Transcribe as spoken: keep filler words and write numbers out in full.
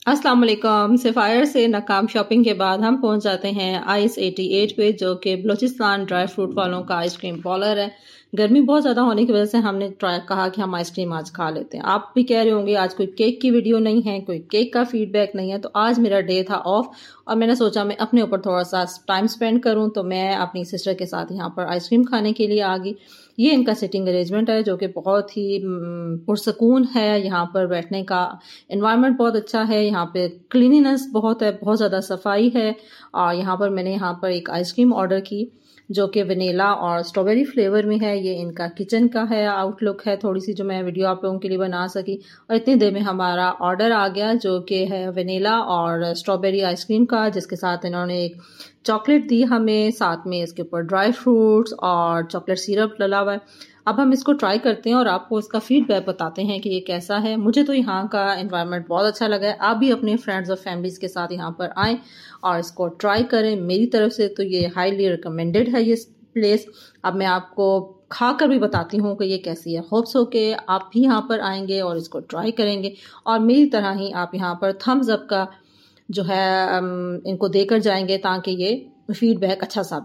अस्सलाम वालेकुम। सफ़ायर से नाकाम शॉपिंग के बाद हम पहुंच जाते हैं आइस अठासी पे, जो कि बलूचिस्तान ड्राई फ्रूट वालों का आइसक्रीम पार्लर है। गर्मी बहुत ज़्यादा होने की वजह से हमने ट्राई कहा कि हम आइसक्रीम आज खा लेते हैं। आप भी कह रहे होंगे आज कोई केक की वीडियो नहीं है, कोई केक का फीडबैक नहीं है, तो आज मेरा डे था ऑफ और मैंने सोचा मैं अपने ऊपर थोड़ा सा टाइम स्पेंड करूं, तो मैं अपनी सिस्टर के साथ यहाँ पर आइसक्रीम खाने के लिए आ गई। ये इनका सिटिंग अरेंजमेंट है जो कि बहुत ही पुरसकून है। यहाँ पर बैठने का एनवायरनमेंट बहुत अच्छा है, यहाँ पे क्लीनिनेस बहुत है, बहुत ज़्यादा सफाई है। और यहाँ पर मैंने यहाँ पर एक आइसक्रीम ऑर्डर की जो कि वनीला और स्ट्रॉबेरी फ्लेवर में है। ये इनका किचन का है आउटलुक है, थोड़ी सी जो मैं वीडियो आप लोगों के लिए बना सकी। और इतनी देर में हमारा ऑर्डर आ गया जो कि है वनीला और स्ट्रॉबेरी आइसक्रीम का, जिसके साथ इन्होंने एक चॉकलेट दी हमें, साथ में इसके ऊपर ड्राई फ्रूट्स और चॉकलेट सिरप डला हुआ है। अब हम इसको ट्राई करते हैं और आपको इसका फीडबैक बताते हैं कि ये कैसा है। मुझे तो यहाँ का एनवायरनमेंट बहुत अच्छा लगा है। आप भी अपने फ्रेंड्स और फैमिलीज़ के साथ यहाँ पर आएँ और इसको ट्राई करें। मेरी तरफ से तो ये हाईली रिकमेंडेड है ये प्लेस। अब मैं आपको खा कर भी बताती हूँ कि ये कैसी है। होप्स हो के आप भी यहाँ पर आएंगे और इसको ट्राई करेंगे और मेरी तरह ही आप यहाँ पर थम्स अप का जो है इनको देकर जाएंगे ताकि ये फीडबैक अच्छा सा